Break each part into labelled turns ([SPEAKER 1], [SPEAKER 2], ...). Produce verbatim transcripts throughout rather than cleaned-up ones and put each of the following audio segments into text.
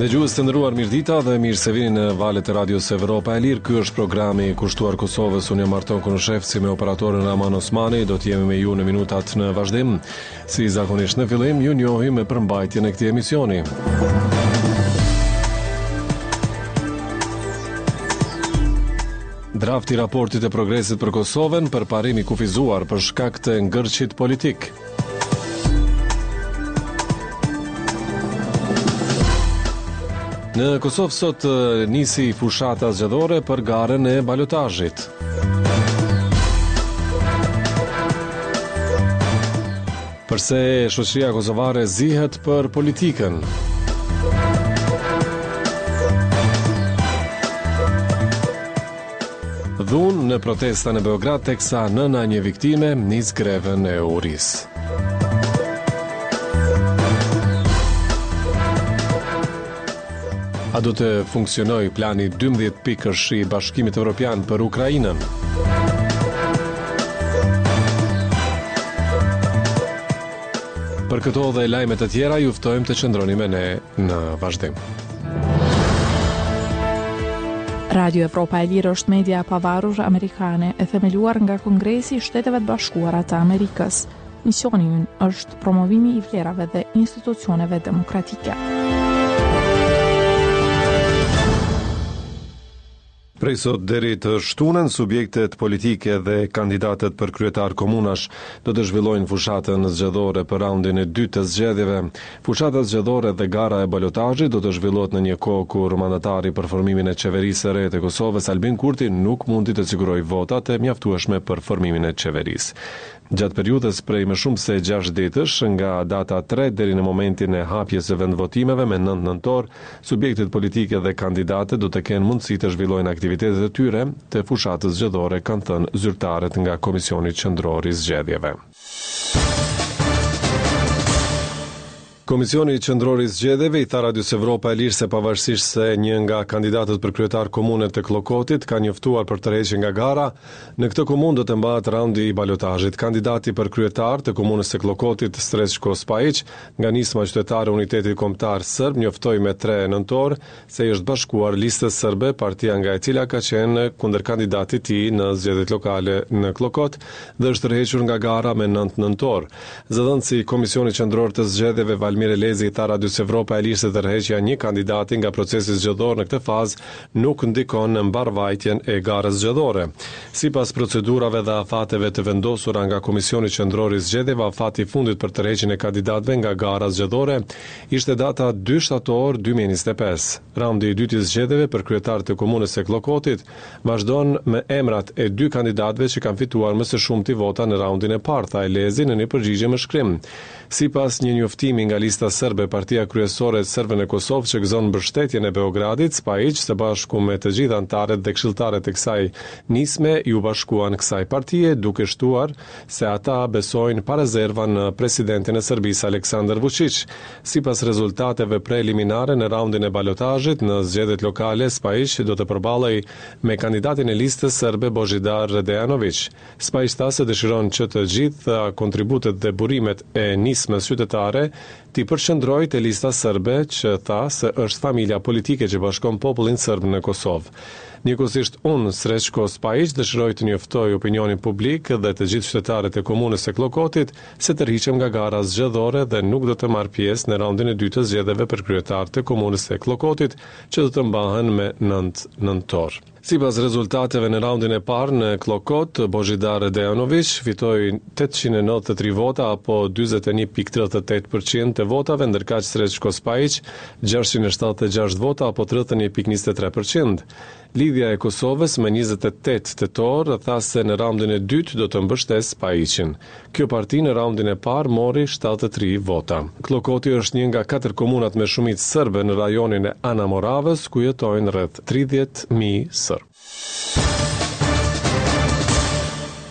[SPEAKER 1] Dëgjues të nderuar, mirëdita dhe mirë se vini në valët e radios Evropa e Lirë. Ky është programi i kushtuar Kosovës. Unë jam Arton Konoshevci me operatorën Raman Osmani. Do të jemi me ju në minutat në vazhdim. Si zakonisht në fillim, ju njohim me përmbajtjen e këtij emisioni. Drafti i raportit e progresit për Kosovën, përparim i kufizuar për shkak të ngërçit politik. Në Kosovë sot nisi fushata zgjedhore për garën e balotazhit. Përse shoqëria kosovare zihet për politikën. Dhunë në protesta në Beograd, teksa nëna e një viktime nis grevën e urisë. A do të funksionoj plani dymbëdhjetë pikësh i Bashkimit Evropian për Ukrainën? Për këto dhe lajmet e tjera, ju ftojmë të qëndroni me ne në vazhdim.
[SPEAKER 2] Radio Evropa e Lirë është media e pavarur amerikane e themeluar nga Kongresi i Shteteve të Bashkuara të Amerikës. Misioni i ynë është promovimi i vlerave dhe institucioneve demokratike.
[SPEAKER 1] Prej sot deri të shtunën, subjektet politike dhe kandidatët për kryetar komunash do të zhvillojnë fushatën zgjedhore për raundin e dytë të zgjedhjeve. Fushata zgjedhore dhe gara e balotazhit do të zhvillohet në një kohë kur mandatari për formimin e qeverisë së re të Kosovës, Albin Kurti, nuk mundi të sigurojë votat e mjaftueshme për formimin e qeverisë. Gjatë periudhës prej më shumë se gjashtë ditësh, nga data tre deri në momentin e hapjes së vendvotimeve me nëntë nëntor, subjektet politike dhe kandidatët do të kenë mundësi të zhvillojnë aktivitetet e tyre të fushatës zgjedhore, kanë thënë zyrtarët nga Komisioni Qendror i Zgjedhjeve. Komisioni Qendror i Zgjedhjeve i tha Radios Evropa e Lirë se pavarësisht se një nga kandidatët për kryetar komune të Kllokotit ka njoftuar për tërheqje nga gara, në këtë komunë do të mbahet raundi i balotazhit. Kandidati për kryetar të komunës së Kllokotit, Srećko Spajić, nga nisma qytetare Unitetit Kombëtar Serb, njoftoi me tre nëntor se i është bashkuar listës serbe, partia nga e cila ka qenë kundër kandidatit i tij në zgjedhjet lokale në Klllokot dhe është tërhequr nga gara me nëntë nëntor. Zëdhënësi i Komisionit Qendror të Zgjedhjeve Valmir Elezi i tha Radios Evropa e Lirë se tërheqja një kandidati nga procesi zgjedhor në këtë fazë nuk ndikon në mbarvajtjen e garës zgjedhore. Sipas procedurave dhe afateve të vendosura nga Komisioni Qendror i Zgjedhjeve, afati i fundit për tërheqjen e kandidatëve nga gara zgjedhore ishte data dy shtator dy mijë e njëzet e pesë. Raundi i dytë i zgjedhjeve për kryetar të komunës së Kllokotit vazhdon me emrat e dy kandidatëve që kanë fituar më së shumti vota në raundin e parë, tha Elezi në një përgjigje me shkrim. Sipas një njoftimi nga lista serbe, partia kryesore e serbëve në Kosovë që gëzon mbështetjen e Beogradit, Spajić së bashku me të gjithë anëtarët dhe këshilltarët e kësaj nisme ju bashkuan kësaj partie, duke shtuar se ata besojnë pa rezerva në presidentin e Serbisë Aleksandar Vučić. Sipas rezultateve preliminare në raundin e balotazhit në zgjedhjet lokale, Spajić do të përballej me kandidatin e listës serbe Božidar Dejanović. Spajić tha se dëshiron që të gjitha kontributet dhe burimet e nismës qytetare ti përqendroi te lista serbe që tha se është familja politike që bashkon popullin serb në Kosovë. Njëkohësisht unë, Srećko Spajić, dëshiroj të njoftoj opinionin publik dhe të gjithë qytetarët e komunës së Kllokotit se tërhiqem nga gara zgjedhore dhe nuk do të marr pjesë në raundin e dytë të zgjedhjeve për kryetar të komunës së Kllokotit që do të mbahen me nëntë nëntor. Sipas rezultateve në raundin e parë në Klllokot, Božidar Dejanović fitoi tetëqind e nëntëdhjetë e tre vota apo dyzet e një pikë tridhjetë e tetë përqind të votave, ndërkaq Srećko Spajić gjashtëqind e shtatëdhjetë e gjashtë vota apo tridhjetë e një pikë njëzet e tre përqind. Lidhja e Kosovës me njëzet e tetë tetor tha se në raundin e dytë do të mbështes Spajićin. Kjo parti në raundin e parë mori shtatëdhjetë e tre vota. Klllokoti është një nga katër komunat me shumicë serbe në rajonin e Ana Moravës, ku jetojnë rreth tridhjetë mijë serb.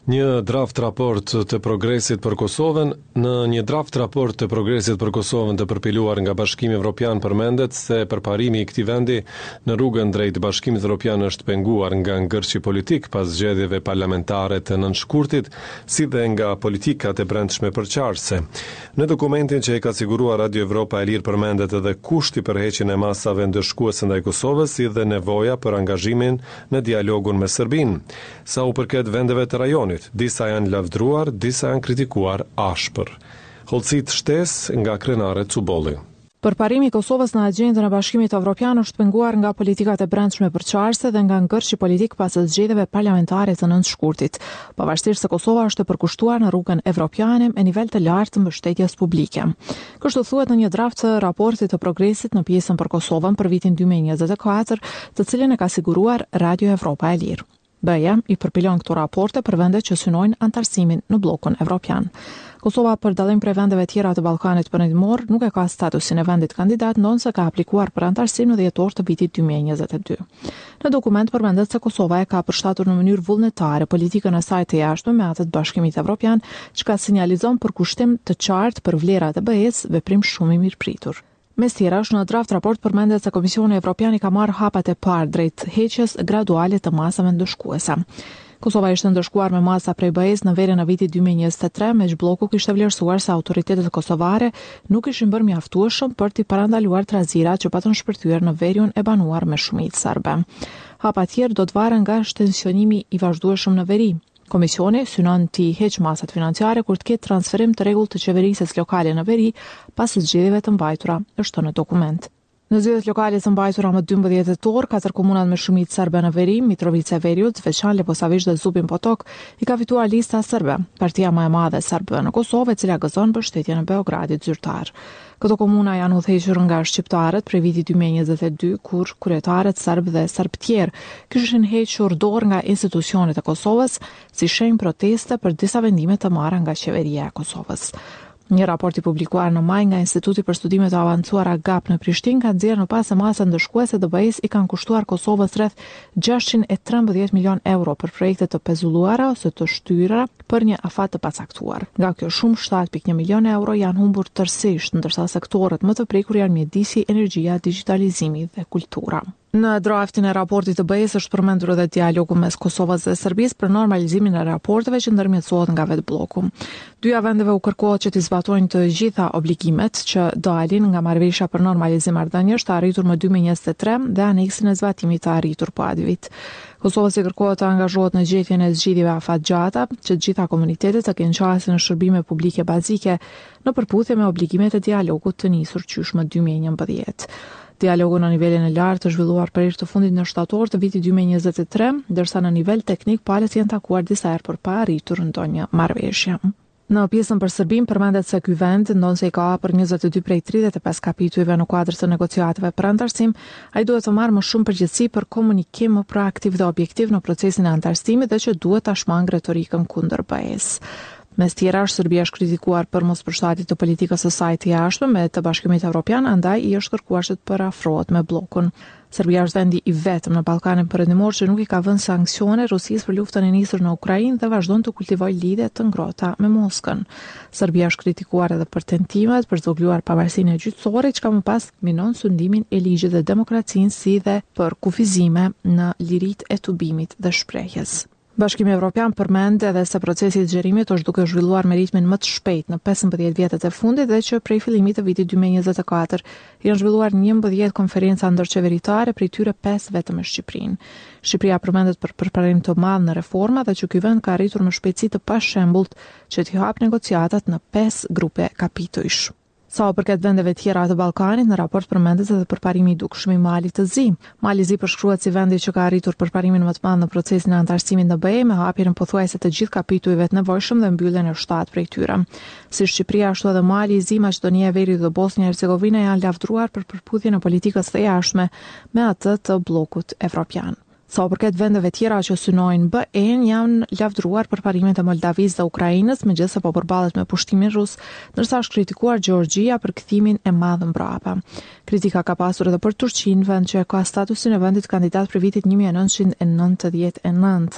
[SPEAKER 1] Një draft raport të progresit për Kosovën. Në një draft raport të progresit për Kosovën të përpiluar nga Bashkimi Evropian përmendet se përparimi i këtij vendi në rrugën drejt Bashkimit Evropian është penguar nga ngërçi politik pas zgjedhjeve parlamentare të nënshkurtit, si dhe nga politikat e brendshme përqarse. Në dokumentin që e ka siguruar Radio Evropa e Lirë përmendet edhe kushti për heqjen e masave ndëshkuese ndaj Kosovës, si dhe nevoja për angazhimin në dialogun me Serbinë. Sa u përket vendeve të rajonit, disa janë lavdruar, disa janë kritikuar ashpër. Hollësit shtesë nga krenare Cubolli.
[SPEAKER 2] Përparimi i Kosovës në agjendën e Bashkimit Evropian është penguar nga politikat e brendshme përqarse dhe nga ngërçi politik pas zgjedhjeve parlamentare të nëntëshkurtit, pavarësisht se Kosova është e përkushtuar në rrugën evropiane me nivel të lartë të mbështetjes publike. Kështu thuhet në një draft të raportit të progresit në pjesën për Kosovën për vitin dy mijë e njëzet e katër, të cilën e ka siguruar Radio Evropa e Lirë. B E i përpilon këto raporte për vendet që synojnë antarësimin në bllokun evropian. Kosova, për dallim prej vendeve tjera të Ballkanit Perëndimor, nuk e ka statusin e vendit kandidat, ndonse ka aplikuar për antarësim në dhjetor të vitit dy mijë e njëzet e dy. Në dokument përmendet se Kosova e ka përshtatur në mënyrë vullnetare politikën e saj të jashtme me atë të Bashkimit Evropian, që ka sinjalizon përkushtim të qartë për vlerat e B E-s, veprim shumë i mirëpritur. Mes tjerash, në draft raport përmendet se Komisioni Evropian i ka marrë hapat e parë drejt heqjes graduale të masave ndëshkuese. Kosova ishte ndëshkuar me masa prej B E-s në verën e vitit dy mijë e njëzet e tre, me që bloku kishte vlerësuar se autoritetet kosovare nuk ishin bërë mjaftueshëm për t'i parandaluar trazirat që patën shpërthyer në veriun e banuar me shumicë serbe. Hapa tjerë do të varen nga shtensionimi i vazhdueshëm në veri. Komisioni synon t'i heq masat financiare kur të ketë transferim të rregullt të qeverisjes lokale në veri pas zgjedhjeve të mbajtura, është në dokument. Në zgjedhjet lokale të mbajtura më dymbëdhjetë tetor, katër komunat me shumicë serbe në veri, Mitrovica e Veriut, Zveçan, Leposavić dhe Zubin Potok, i ka fituar lista serbe, partia më e madhe serbe në Kosovë, e cila gëzon mbështetjen e Beogradit zyrtar. Këto komuna janë udhëhequr nga shqiptarët prej vitit dy mijë e njëzet e dy, kur kryetarët serb dhe serb tjerë kishin hequr dorë nga institucionet e Kosovës si shenjë proteste për disa vendime të marra nga qeveria e Kosovës. Një raport i publikuar në maj nga Instituti për Studime të Avancuara G A P në Prishtinë ka nxjerrë në pas se masa ndëshkuese të B E-s i kanë kushtuar Kosovës rreth gjashtëqind e trembëdhjetë milion euro për projekte të pezulluara ose të shtyra për një afat të pacaktuar. Nga kjo shumë shtatë pikë një milion euro janë humbur tërësisht, ndërsa sektorët më të prekur janë mjedisi, energjia, digitalizimi dhe kultura. Në draftin e raportit të B E-s është përmendur edhe dialogu mes Kosovës dhe Serbisë për normalizimin e raporteve që ndërmjetësohet nga vetë bloku. Dyja vendeve u kërkohet që të zbatojnë të gjitha obligimet që dalin nga marrëveshja për normalizim marrëdhëniesh të arritur më dy mijë e njëzet e tre dhe aneksin e zbatimit të arritur po atë vit. Kosovës i kërkohet të angazhohet në gjetjen e zgjidhjeve afatgjata, që të gjitha komunitetet të kenë qasje në shërbime publike bazike në përputhje me obligimet e dialogut të nisur qysh më dy mijë e njëmbëdhjetë. Dialogu në nivelin e lartë të zhvilluar për herë të fundit në shtator të vitit dy mijë e njëzet e tre, ndërsa në nivel teknik palët janë takuar disa herë për pa arritur ndonjë marrëveshje. Në pjesën për Serbinë përmendet se ky vend, ndonse i ka hapur njëzet e dy prej tridhjetë e pesë kapitujve në kuadër të negociatave për antarësim, ai duhet të marrë më shumë përgjegjësi për komunikim më proaktiv dhe objektiv në procesin e antarësimit dhe që duhet ta shmangë retorikën kundër B E-s. Mes tjera, Serbia është kritikuar për mos përshtatje të politikës së saj të jashtme me të Bashkimit Evropian, andaj i është kërkuar që të përafrohet me bllokun. Serbia është vendi i vetëm në Ballkanin Perëndimor që nuk i ka vënë sanksione Rusisë për luftën e nisur në Ukrainë dhe vazhdon të kultivojë lidhje të ngrohta me Moskën. Serbia është kritikuar edhe për tentimet për të zogluar pavarësinë e gjyqësore, që ka më pas minon sundimin e ligjit dhe demokracinë, si dhe për kufizime në liritë e tubimit dhe shprehjes. Bashkimi Evropian përmend edhe se procesi i zgjerimit është duke zhvilluar me ritmin më të shpejtë në pesëmbëdhjetë vjetët e fundit dhe që prej fillimit të vitit dy mijë e njëzet e katër janë zhvilluar njëmbëdhjetë konferenca ndërqeveritare, prej tyre pesë vetëm me Shqipërinë. Shqipëria përmendet për përparim të madh në reforma dhe që ky vend ka arritur me shpejtësi të pashembullt që t'i hap negociatat në pesë grupe kapitujsh. Sa u përket vendeve tjera të Ballkanit, në raport përmendet edhe përparimi i dukshëm i Malit të Zi. Mali i Zi përshkruhet si vendi që ka arritur përparimin më të madh në procesin e antarësimit në B E me hapjen e pothuajse të gjithë kapitujve të nevojshëm dhe mbylljen e shtatë prej tyre. Si Shqipëria, ashtu edhe Mali i Zi, Maqedonia e Veriut dhe Bosnia e Hercegovina janë lavdruar për përputhjen e politikës së jashtme me atë të bllokut evropian. Sa u përket vendeve tjera që synojnë B E-n, janë lavdruar për parimet e Moldavisë dhe Ukrainës, megjithëse po përballet me pushtimin rus, ndërsa është kritikuar Gjeorgjia për kthimin e madh mbrapa. Kritika ka pasur edhe për Turqinë, vend që ka statusin e vendit kandidat për vitin një mijë e nëntëqind e nëntëdhjetë e nëntë.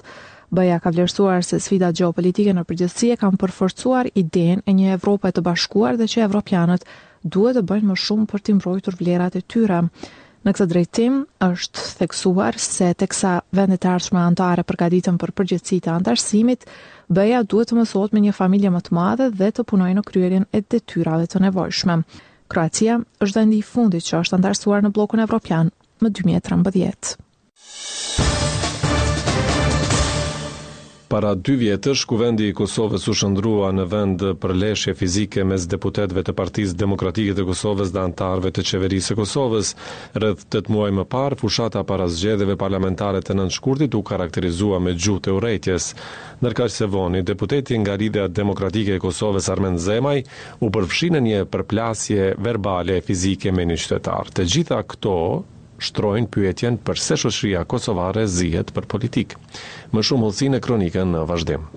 [SPEAKER 2] B E A ka vlerësuar se sfidat gjeopolitike në përgjithësi e kanë përforcuar idenë e një Evrope të bashkuar dhe që evropianët duhet të bëjnë më shumë për të mbrojtur vlerat e tyre. Në këtë drejtim është theksuar se teksa vendet e ardhshme anëtare përgatiten për përgjegjësi të anëtarësimit, B E A duhet të mësohet me një familje më të madhe dhe të punojë në kryerjen e detyrave të nevojshme. Kroacia është vendi i fundit që është anëtarësuar në bllokun evropian më dy mijë e trembëdhjetë.
[SPEAKER 1] Para dy vjetësh, Kuvendi i Kosovës u shndrua në vend për leshje fizike mes deputetëve të Partisë Demokratike të Kosovës dhe anëtarëve të Qeverisë së Kosovës. Rreth tetë muaj më parë, fushata para zgjedhjeve parlamentare të nëntë shkurtit u karakterizua me gjuhë të urrëties. Ndërkaq se voni, deputeti nga Lidhja Demokratike e Kosovës Armend Zemaj u përfshi në një përplasje verbale e fizike me një qytetar. Të gjitha këto shtrojnë pyetjen përse shoqëria kosovare zihet për politikë. Më shumë hollësi në kronikën në vazhdim.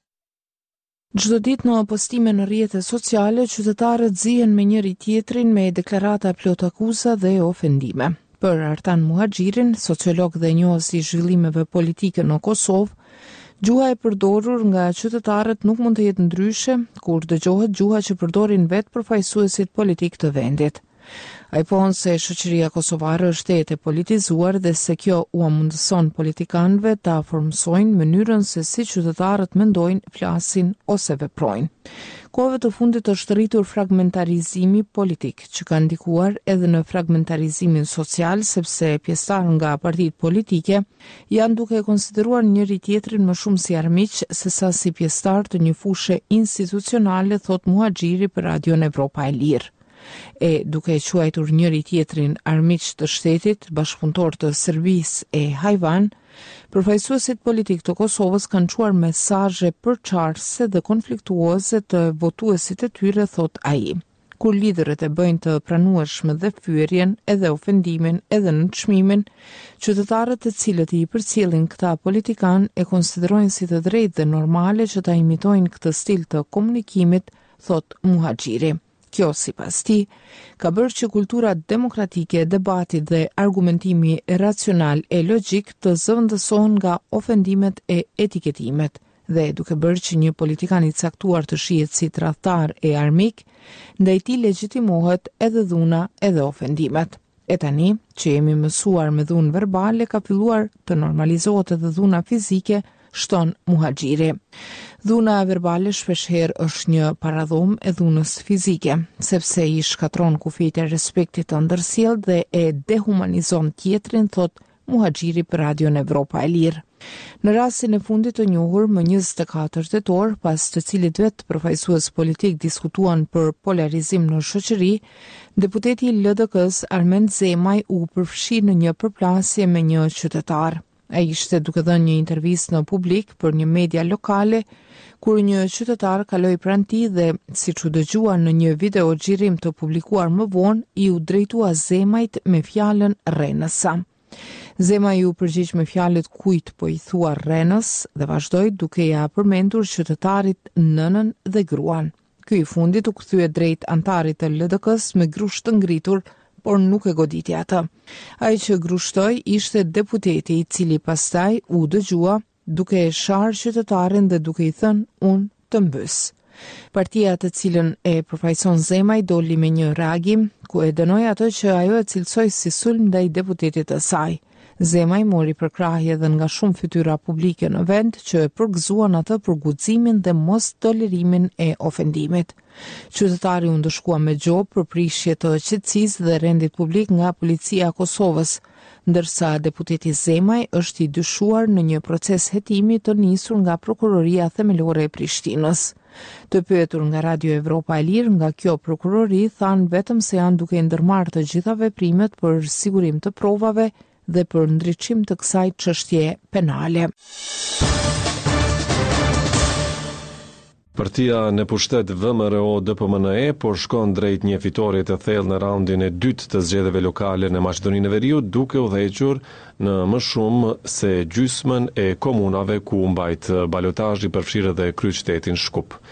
[SPEAKER 2] Çdo ditë në postime në rrjetet sociale, qytetarët zihen me njëri tjetrin me deklarata plot akuza dhe ofendime. Për Artan Muhaxhirin, sociolog dhe njohës i zhvillimeve politike në Kosovë, gjuha e përdorur nga qytetarët nuk mund të jetë ndryshe kur dëgjohet gjuha që përdorin vetë përfaqësuesit politik të vendit. Ai pohon se shoqëria kosovare është e politizuar dhe se kjo u mundëson politikanëve ta formsojnë mënyrën se si qytetarët mendojnë, flasin ose veprojnë. Kohëve të fundit është rritur fragmentarizimi politik, që ka ndikuar edhe në fragmentarizimin social, sepse pjesëtarë nga partitë politike janë duke konsideruar njëri tjetrin më shumë si armiq sesa si pjesëtar të një fushë institucionale, thot Muhaxhiri për Radion Evropa e Lirë. E duke e quajtur njëri tjetrin armiq të shtetit, bashkëpunëtor të Serbisë e Hajvan, përfaqësuesit politik të Kosovës kanë çuar mesazhe përçarëse dhe konfliktuoze të votuesit e tyre, thot ai. Kur liderët e bëjnë të pranueshme dhe fyerjen, edhe ofendimin, edhe nënçmimin, qytetarët të cilët i përcjellin këta politikan e konsiderojnë si të drejtë dhe normale që ta imitojnë këtë stil të komunikimit, thot Muhaxhiri. Kjo, sipas tij, ka bërë që kultura demokratike, debati dhe argumentimi racional e logjik të zëvendësohen nga ofendimet e etiketimet dhe duke bërë që një politikan i caktuar të shihet si tradhtar e armik, ndaj tij legjitimohet edhe dhuna edhe ofendimet. E tani, që jemi mësuar me dhunë verbale, ka filluar të normalizohet edhe dhuna fizike, shton Muhaxhiri. Dhuna verbale shpeshherë është një paradhom e dhunës fizike, sepse i shkatron kufijtë e respektit të ndërsjellë dhe e dehumanizon tjetrin, thot Muhaxhiri për Radion Evropa e Lirë. Në rastin e fundit të njohur më njëzet e katër tetor, pas të cilit vetë përfaqësues politik diskutuan për polarizim në shoqëri, deputeti i L D K-s Armend Zemaj u përfshi në një përplasje me një qytetar. Ai ishte duke dhënë një intervistë në publik për një media lokale, kur një qytetar kaloi pranë tij dhe, siç u dëgjua në një video xhirim të publikuar më vonë, i u drejtua Zemajt me fjalën Renësa. Zemaj u përgjigj me fjalët kujt po i thua Renës dhe vazhdoi duke ja përmendur qytetarit nënën dhe gruan. Ky i fundit u kthye drejt antarit të L D K-s me grusht të ngritur, por nuk e goditi atë. Ai që grushtoi ishte deputeti, i cili pastaj u dëgjua duke e sharë qytetarin dhe duke i thënë unë të mbys. Partia të cilën e përfaqëson Zemaj doli me një reagim ku e dënoi atë që ajo e cilësoi si sulm ndaj deputetit të saj. Zemaj mori përkrahje dhe nga shumë fytyra publike në vend që e përgëzuan atë për guximin dhe mos tolerimin e ofendimit. Qytetari u ndëshkua me gjop për prishje të qetësisë dhe rendit publik nga policia e Kosovës, ndërsa deputeti Zemaj është i dyshuar në një proces hetimi të nisur nga prokuroria themelore e Prishtinës. Të pyetur nga Radio Evropa e Lirë nga kjo prokurori, thanë vetëm se janë duke ndërmarrë të gjitha veprimet për sigurim të provave dhe për ndriçim të kësaj çështje penale.
[SPEAKER 1] Partia në pushtet V M R O D P M N E po shkon drejt një fitorie të thellë në raundin e dytë të zgjedhjeve lokale në Maqedoninë e Veriut, duke udhëhequr në më shumë se gjysmën e komunave ku mbajt balotazhi përfshirë dhe kryeqytetin Shkup.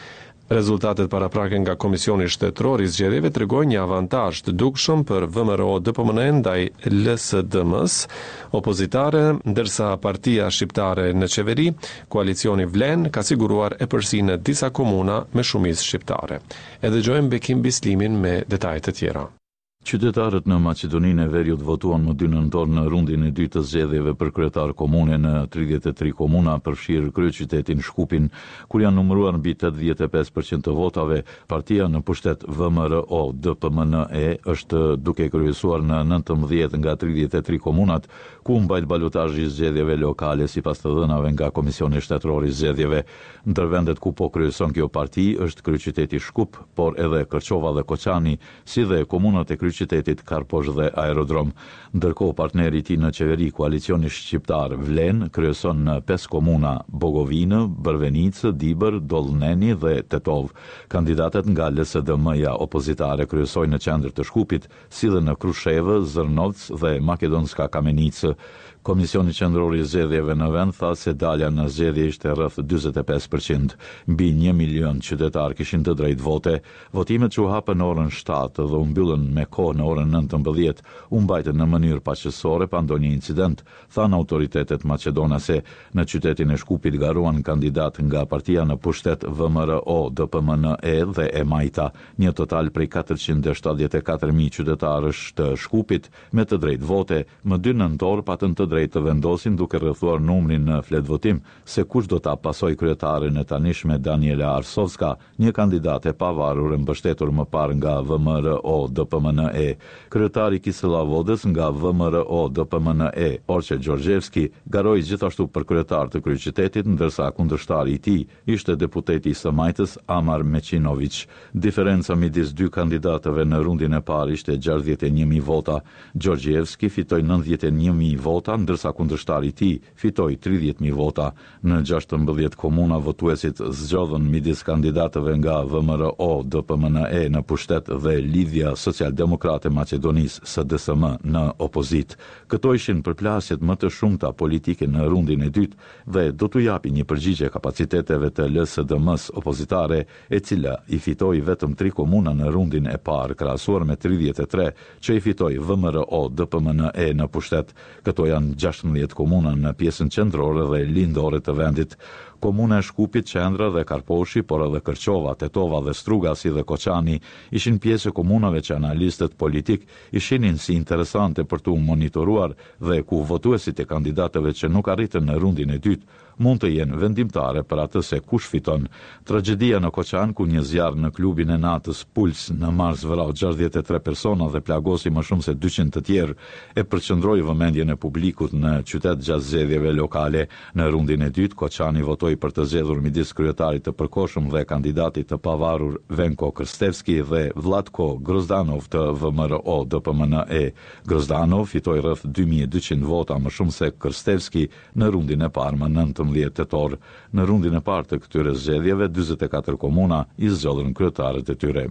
[SPEAKER 1] Rezultatet paraprake nga Komisioni Shtetëror i Zgjedhjeve tregojnë një avantazh të dukshëm për V M R O D P M N ndaj L S D M-s opozitare, ndërsa Partia Shqiptare në qeveri, koalicioni Vlen, ka siguruar e përsinë disa komuna me shumicë shqiptare. E dëgjojmë Bekim Bislimin me detajet e tjera.
[SPEAKER 3] Qytetarët në Maqedoninë e Veriut votuan më dy nëntor në rundin e dytë të zgjedhjeve për kryetar komune në tridhjetë e tre komuna, përfshirë kryeqytetin Shkupin, kur janë numëruar mbi tetëdhjetë e pesë përqind të votave. Partia në pushtet V M R O D P M N E është duke kryesuar në nëntëmbëdhjetë nga tridhjetë e tre komunat, ku mbajt balotazhi i zgjedhjeve lokale sipas të dhënave nga Komisioni Shtetëror i Zgjedhjeve. Ndër vendet ku po kryeson kjo parti është kryeqyteti Shkup, por edhe Kërçova dhe Koçani, si dhe komunat e qytetit Karposh dhe Aerodrom. Ndërkohë partneri i tij në qeveri, koalicioni shqiptar Vlen, kryeson në pesë komuna: Bogovinë, Bërvenicë, Dibër, Dollneni dhe Tetov. Kandidatët nga L S D M-ja opozitare kryesojnë në qendër të Shkupit, si dhe në Krushevë, Zrnovc dhe Makedonska Kamenicë. Komisioni Qendror i Zgjedhjeve në vend tha se dalja në zgjedhje ishte rreth dyzet e pesë përqind. Mbi një milion qytetar kishin të drejtë vote. Votimet që u hapën në orën shtatë dhe u mbyllën me kohë në orën nëntëmbëdhjetë u mbajtën në mënyrë paqësore pa ndonjë incident, thanë autoritetet maqedonase. Në qytetin e Shkupit garuan kandidat nga partia në pushtet V M R O D P M N E dhe e Majta. Një total prej katërqind e shtatëdhjetë e katër mijë qytetarësh të Shkupit me të drejtë vote, më dy nëntor patën të drejtë të vendosin duke rrethuar numrin në fletvotim se kush do ta pasoj kryetaren e tanishme Daniela Arsovska, një kandidate pavarur e mbështetur më parë nga V M R O D P M N E. Kryetari Kisillavodës nga V M R O D P M N E, Orçe Gjorgjevski, garoi gjithashtu për kryetar të kryeqytetit, ndërsa kundërshtari i tij ishte deputeti i së Majtës Amar Meçinović. Diferenca midis dy kandidatëve në rundin e parë ishte gjashtëdhjetë e një mijë vota. Gjorgjevski fitoi nëntëdhjetë e një mijë vota, ndërsa kundërshtari i tij fitoi tridhjetë mijë vota. Në gjashtëmbëdhjetë komuna votuesit zgjodhën midis kandidatëve nga V M R O D P M N E në pushtet dhe Lidhja Socialdemokrate Maqedonisë S D S M në opozit. Këto ishin përplasjet më të shumta politike në rundin e dytë dhe do t'u japi një përgjigje kapaciteteve të L S D M-s opozitare, e cila i fitoi vetëm tri komuna në rundin e parë, krahasuar me tridhjetë e tre që i fitoi V M R O D P M N E në pushtet. Këto janë gjashtëmbëdhjetë komuna në pjesën qendrore dhe lindore të vendit. Komuna e Shkupit, Qendra dhe Karposhi, por edhe Kërçova, Tetova dhe Struga, si dhe Koçani, ishin pjesë e komunave që analistët politik i shihnin si interesante për t'u monitoruar dhe ku votuesit e kandidatëve që nuk arritën në rundin e dytë mund të jenë vendimtare për atë se kush fiton. Tragjedia në Koçan, ku një zjarr në klubin e natës Puls në Mars vrau gjashtëdhjetë e tre persona dhe plagosi më shumë se dyqind të tjerë, e përqendroi vëmendjen e publikut në qytet gjatë zgjedhjeve lokale. Në rundin e dytë, Koçani votoi për të zgjedhur midis kryetarit të përkohshëm dhe kandidatit të pavarur Venko Krstevski dhe Vlatko Grozdanov të V M R O D P M N E. Grozdanov fitoi rreth dy mijë e dyqind vota më shumë se Krstevski në rundin e parë më nëntëmbëdhjetë tetor. Në rundin e parë të këtyre zgjedhjeve, dyzet e katër komuna i zgjodhën kryetarët e tyre.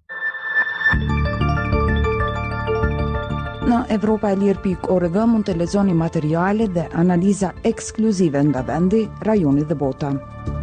[SPEAKER 4] Në Evropa e Lirë pikë org mund të lexoni materiale dhe analiza ekskluzive nga vendi, rajoni dhe bota.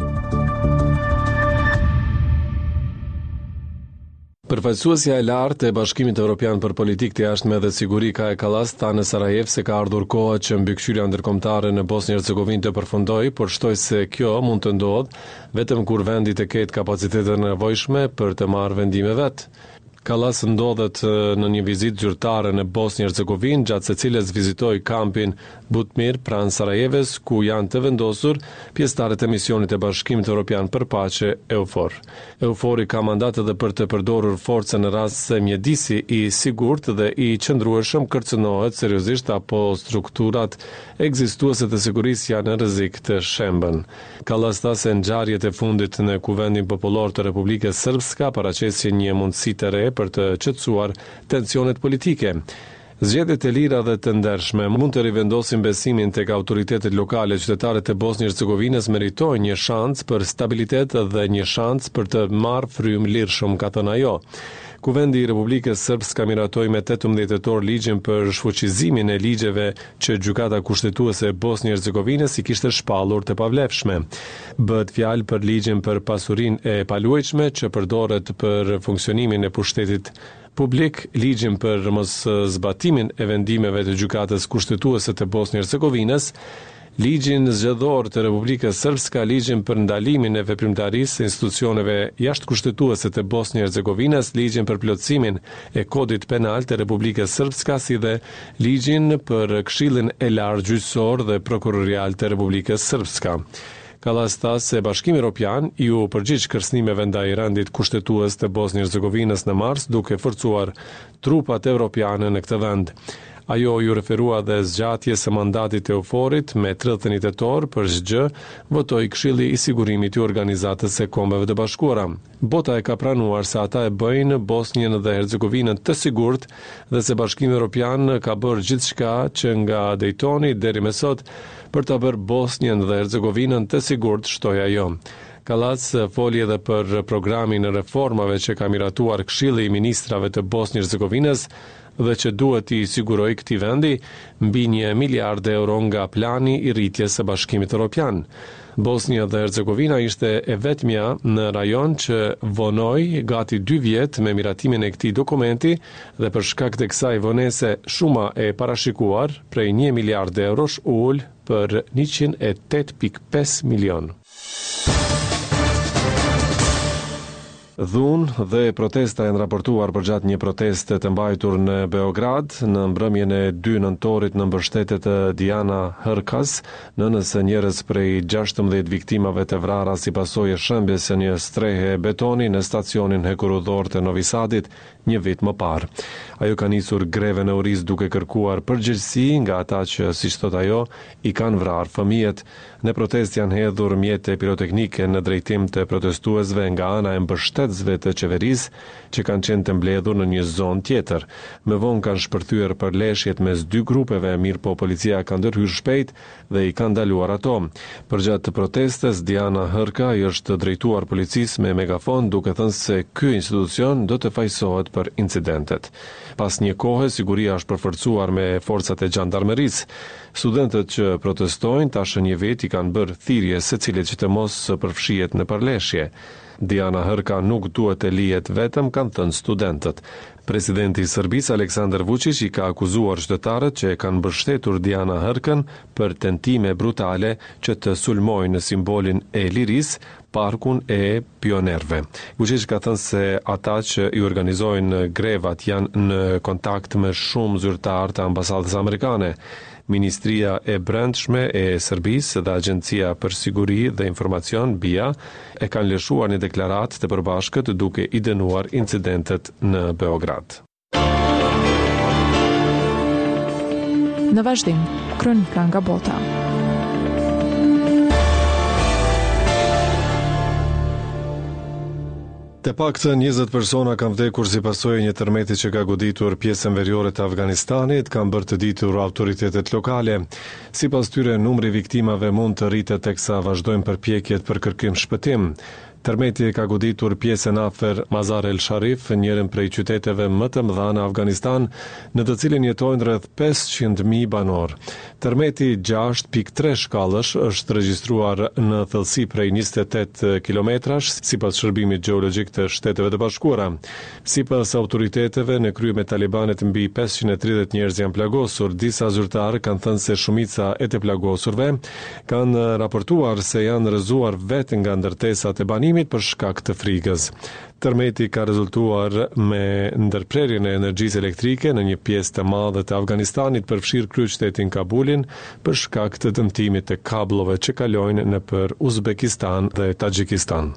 [SPEAKER 1] Përfaqësuesja e lartë e Bashkimit Evropian për Politikë të Jashtme dhe Siguri Kaja Kallas tha në Sarajevo se ka ardhur koha që mbikëqyrja ndërkombëtare në Bosnjë-Hercegovinë të përfundojë, por shtoi se kjo mund të ndodhë vetëm kur vendi të ketë kapacitetet e nevojshme për të marrë vendime vet. Kallas ndodhet në një vizitë zyrtare në Bosnjë-Hercegovinë, gjatë së cilës vizitoi kampin Butmir pranë Sarajevës, ku janë të vendosur pjesëtarët e misionit e Bashkimit Evropian për Paqe EUFOR. EUFOR-i ka mandat edhe për të përdorur forcën në rast se mjedisi i sigurt dhe i qëndrueshëm kërcënohet seriozisht apo strukturat ekzistuese të sigurisë janë në rrezik të shembën. Kallas tha se ngjarjet e fundit në Kuvendin Popullor të Republikës Srpska paraqesin një mundësi të re për të qetësuar tensionet politike. Zgjedhjet e lira dhe të ndershme mund të rivendosin besimin tek autoritetet lokale. Qytetarët e Bosnjë-Hercegovinës meritojnë një shans për stabilitet dhe një shans për të marrë frymë lirshëm, ka thënë ajo. Kuvendi i Republikës Srpske ka miratoi me tetëmbëdhjetë tetor ligjin për shfuqizimin e ligjeve që Gjykata Kushtetuese e Bosnjë-Hercegovinës i kishte shpallur të pavlefshme. Bëhet fjalë për ligjin për pasurinë e paluajtshme që përdoret për funksionimin e pushtetit publik, ligjin për mos zbatimin e vendimeve të Gjykatës Kushtetuese të Bosnjë-Hercegovinës, ligjin zgjedhor të Republikës Srpske, ligjin për ndalimin e veprimtarisë së institucioneve jashtëkushtetuese të Bosnjë-Hercegovinës, ligjin për plotësimin e kodit penal të Republikës Srpske, si dhe ligjin për Këshillin e Lartë Gjyqësor dhe Prokurorial të Republikës Srpske. Kallastas se Bashkimi Evropian ju përgjigj kërcënimeve ndaj rendit kushtetues të Bosnjë-Hercegovinës në mars, duke forcuar trupat evropiane në këtë vend. Ajo ju referua dhe zgjatjes së mandatit të Euforit me tridhjetë e një tetor për zgjë, votoi Këshilli i Sigurimit i Organizatës së Kombeve të Bashkuara. Bota e ka pranuar se ata e bëjnë Bosnjën dhe Hercegovinën të sigurt dhe se Bashkimi Evropian ka bërë gjithçka që nga Daytoni deri më sot për ta bërë Bosnjën dhe Hercegovinën të sigurt, shtoi ajo. Kallac foli edhe për programin e reformave që ka miratuar Këshilli i Ministrave të Bosnjë-Hercegovinës dhe që duhet i siguroj këtij vendi mbi një miliard euro nga plani i rritjes së Bashkimit Evropian. Bosnia dhe Hercegovina ishte e vetmja në rajon që vonoi gati dy vjet me miratimin e këtij dokumenti dhe për shkak të kësaj vonese shuma e parashikuar prej një miliard eurosh ul për njëqind e tetë pikë pesë milion. Dhunë dhe protesta janë raportuar përgjatë një proteste të mbajtur në Beograd në mbrëmjen e dy nëntorit në mbështetje të Diana Hërkas, nënës së njerëz prej gjashtëmbëdhjetë viktimave të vrara si pasojë e shembjes së një strehe betoni në stacionin hekurudhor të Novi Sadit një vit më parë. Ajo ka nisur greve në Uriz duke kërkuar përgjegjësi nga ata që, siç thot ajo, i kanë vrarë fëmijët. Në protestë janë hedhur mjete piroteknike në drejtim të protestuesve nga ana e mbështetësve të qeverisë që kanë qenë të mbledhur në një zonë tjetër. Më vonë kanë shpërthyer përleshjet mes dy grupeve, mirëpo policia ka ndërhyrë shpejt dhe i ka ndaluar ato. Përgjatë protestës, Diana Hërka i është drejtuar policisë me megafon duke thënë se ky institucion do të fajsohet për incidentet. Pas një kohe, siguria është përforcuar me forcat e gjandarmerisë. Studentët që protestojnë tashë një vit i kanë bërë thirrje secilit që të mos përfshihet në përleshje. Diana Hërka nuk duhet të lihet vetëm, kanë thënë studentët. Presidenti i Serbisë Aleksandar Vučić i ka akuzuar qytetarët që e kanë mbështetur Diana Hërkën për tentime brutale që të sulmojnë simbolin e lirisë, parkun e pionerëve. Vučić ka thënë se ata që i organizojnë grevat janë në kontakt me shumë zyrtar të ambasadës amerikane. Ministria e Brendshme e Serbisë dhe Agjencia për Siguri dhe Informacion B I A e kanë lëshuar një deklaratë të përbashkët duke i dënuar incidentet në Beograd.
[SPEAKER 2] Në vazhdim, kronika nga bota.
[SPEAKER 1] Të paktën njëzet persona kanë vdekur si pasojë e një tërmeti që ka goditur pjesën veriore të Afganistanit, kanë bërë të ditur autoritetet lokale. Sipas tyre, numri i viktimave mund të rritet teksa vazhdojnë përpjekjet për kërkim shpëtim. Tërmeti ka goditur pjesën afër Mazar el Sharif, njërin prej qyteteve më të mëdha në Afganistan, në të cilin jetojnë rreth pesëqind mijë banor. Tërmeti gjashtë pikë tre shkallësh është regjistruar në thellësi prej njëzet e tetë kilometrash, sipas shërbimit gjeologjik të Shteteve të Bashkuara. Sipas autoriteteve, në krye me talibanet mbi pesëqind e tridhjetë njerëz janë plagosur. Disa zyrtarë kanë thënë se shumica e të plagosurve kanë raportuar se janë rrëzuar vetë nga ndërtesat e banimit për shkak të frikës. Tërmeti ka rezultuar me ndërprerjen e energjisë elektrike në një pjesë të madhe të Afganistanit, përfshirë kryeqytetin Kabulin, për shkak të dëmtimit të kabllove që kalojnë nëpër Uzbekistan dhe Taxhikistan.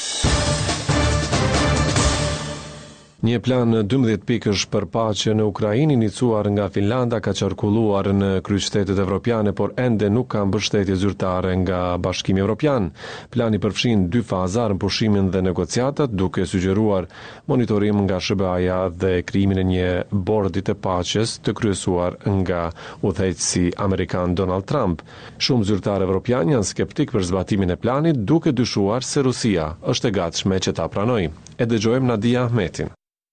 [SPEAKER 1] Një plan dymbëdhjetë pikësh për paqe në Ukrainë iniciuar nga Finlanda ka qarkulluar në kryeqytetet evropiane, por ende nuk ka mbështetje zyrtare nga Bashkimi Evropian. Plani përfshin dy faza, rëmpushimin dhe negociatat, duke sugjeruar monitorim nga S B A-ja dhe krijimin e një bordi të paqes të kryesuar nga udhëheqësi amerikan Donald Trump. Shumë zyrtarë evropianë janë skeptik për zbatimin e planit, duke dyshuar se Rusia është e gatshme që ta pranojë. E dëgjojmë Nadia Ahmetin.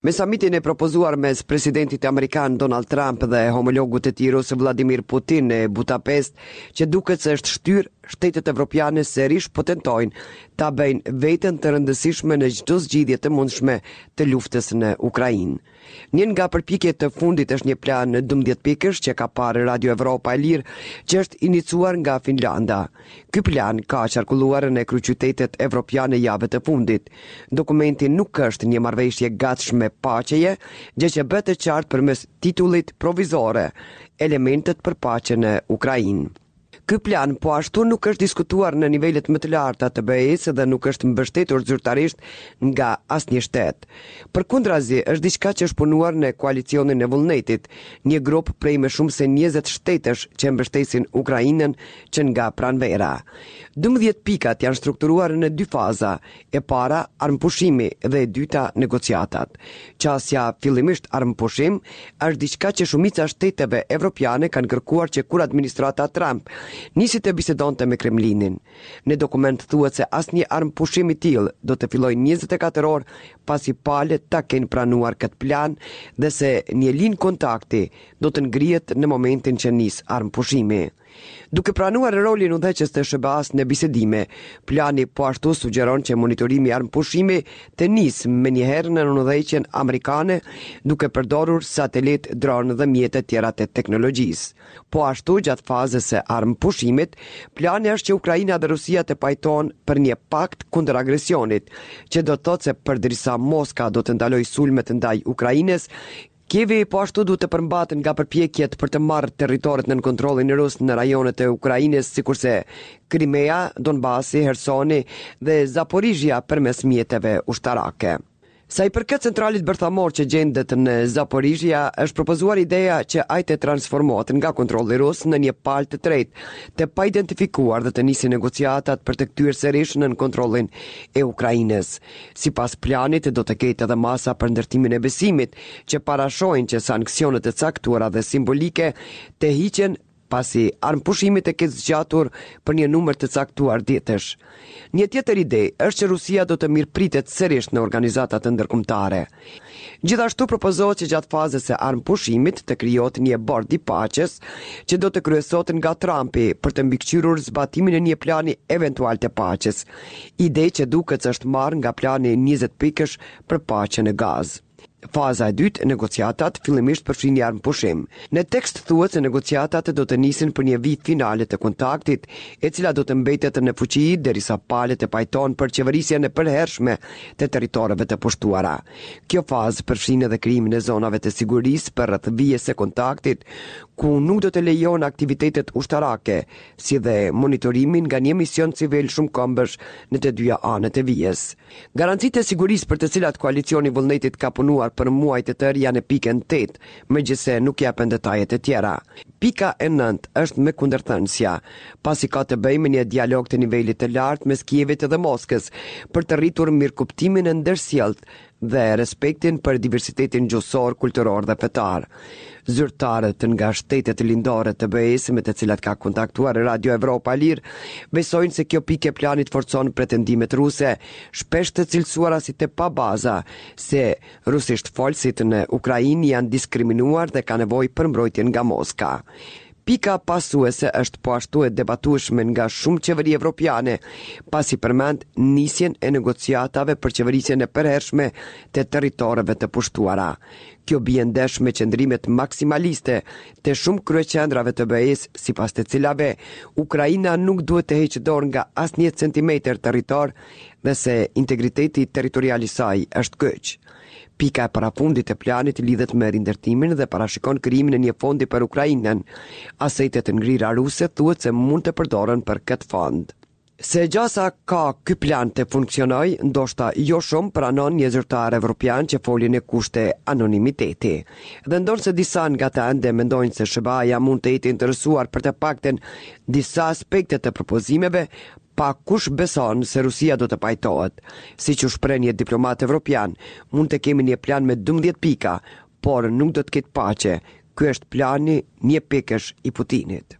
[SPEAKER 5] Me samitin e propozuar mes presidentit amerikan Donald Trump dhe homologut e tij rus Vladimir Putin në Budapest, që duket se është shtyr shtetet evropiane serish po tentojnë ta bëjnë veten të rëndësishme në çdo zgjidhje të mundshme të luftës në Ukrainë. Një nga përpjekjet të fundit është një plan në dymbëdhjetë pikësh që ka parë Radio Evropa e Lirë, që është iniciuar nga Finlanda. Ky plan ka qarkulluar në kryeqytetet evropiane javën e fundit. Dokumenti nuk është një marrëveshje gatshme paqeje, gjë që bëhet e qartë përmes titullit provizore, elementet për paqe në Ukrainë. Ky plan po ashtu nuk është diskutuar në nivelet më të larta të B E-s dhe nuk është mbështetur zyrtarisht nga asnjë shtet. Përkundrazi, është diçka që është punuar në koalicionin e vullnetit, një grup prej më shumë se njëzet shtetesh që mbështesin Ukrainën që nga pranvera. dymbëdhjetë pikat janë strukturuar në dy faza, e para armëpushimi dhe e dyta negociatat. Qasja fillimisht armëpushim është diçka që shumica shteteve evropiane kanë kërkuar që kur administrata Trump nisi të bisedonte me Kremlinin. Në dokument thuhet se asnjë armëpushim i tillë do të fillojë njëzet e katër orë pasi palët ta kenë pranuar këtë plan dhe se një linjë kontakti do të ngrihet në momentin që nis armëpushimi. Duke pranuar rolin udhëheqës të S B A-s në bisedime, plani po ashtu sugjeron që monitorimi i armëpushimi të nisë menjëherë në udhëheqjen amerikane duke përdorur satelit, dronë dhe mjete tjera të teknologjisë. Po ashtu gjatë fazës së armëpushimit, plani është që Ukraina dhe Rusia të pajtohen për një pakt kundër agresionit, që do të thotë se përderisa Moska do të ndalojë sulmet ndaj Ukrainës, Kievi po ashtu duhet të përmbahet nga përpjekjet për të marrë territoret nën kontrollin rus në rajonet e Ukrainës, sikurse Krimea, Donbasi, Hersoni dhe Zaporizhia përmes mjeteve ushtarake. Sa i përket centralit bërthamor që gjendet në Zaporizhia, është propozuar ideja që ai të transformohet nga kontrolli rus në një palë të tretë, të pa identifikuar dhe të nisi negociatat për të kthyer sërish nën kontrollin e Ukrainës. Sipas planit do të ketë edhe masa për ndërtimin e besimit, që parashojnë që sanksionet e caktuara dhe simbolike të hiqen pasi armëpushimit e ketë zgjatur për një numër të caktuar ditësh. Një tjetër ide është që Rusia do të mirëpritet sërish në organizatat ndërkombëtare. Gjithashtu propozohet që gjatë fazës së armëpushimit të krijohet një bord i paqes që do të kryesohet nga Trumpi për të mbikëqyrur zbatimin e një plani eventual të paqes. Ide që duket se është marrë nga plani njëzet pikësh për paqen e Gaz. Faza e dytë, negociatat, fillimisht përfshin një armëpushim. Në tekst thuhet se negociatat do të nisin për një vit finale të kontaktit, e cila do të mbetet në fuqi derisa palët e pajton për qeverisjen e përhershme të territoreve të pushtuara. Kjo fazë përfshin edhe krijimin e zonave të sigurisë për rreth vijës së kontaktit, ku nuk do të lejon aktivitetet ushtarake, si dhe monitorimin nga një mision civil shumëkombësh në të dyja anët e vijës. Garancitë e sigurisë për të cilat koalicioni vullnetit ka punuar për muaj të tërë janë në pikën tetë, megjithëse nuk japen detajet e tjera. Pika e nëntë është me kundërthënësja, pasi ka të bëjë me një dialog të nivelit të lartë mes Kievit dhe Moskës për të rritur mirëkuptimin e ndërsjellët dhe respektin për diversitetin gjuhësor, kulturor dhe fetar. Zyrtarët nga shtetet lindore të B E-s me të cilat ka kontaktuar Radio Evropa e Lirë besojnë se kjo pikë e planit forcon pretendimet ruse, shpesh të cilësuara si të pa baza, se rusisht folësit në Ukrainë janë diskriminuar dhe ka nevojë për mbrojtjen nga Moska. Pika pasuese është po ashtu e debatueshme nga shumë qeveri evropiane, pasi përmend nisjen e negociatave për qeverisjen e përhershme të territoreve të pushtuara. Kjo bie ndesh me qëndrimet maksimaliste të shumë kryeqendrave të B E-s, sipas të cilave Ukraina nuk duhet të heqë dorë nga asnjë centimetër territor dhe se integriteti territorial i saj është kyç. Pika e parafundit e planit lidhet me rindërtimin dhe parashikon krijimin e një fondi për Ukrainën. Asetet e ngrira ruse thuhet se mund të përdoren për këtë fond. Se gjasa ka ky plan të funksionoj, ndoshta jo shumë pranon një zyrtar evropian që folin e kushte anonimiteti. Dhe ndonë se disa nga të ende mendojnë se S B A-ja mund të jetë interesuar për të pakten disa aspekte të propozimeve, pa kush beson se Rusia do të pajtohet. Si që shpreh një diplomat evropian, mund të kemi një plan me dymbëdhjetë pika, por nuk do të ketë paqe. Ky është plani një pikësh i Putinit.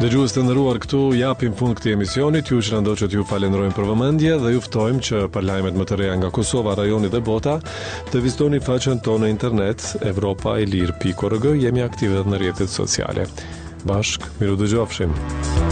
[SPEAKER 1] Dëgjues të nderuar, këtu japim fund këtij emisioni. Ju që na ndoqët ju falenderojmë për vëmendje dhe ju ftojmë që për lajmet më të reja nga Kosova, rajoni dhe bota, të vizitoni faqen tonë në internet evropailir pikë org. Jemi aktive edhe në rrjetet sociale. Bashk, miru dëgjofshim.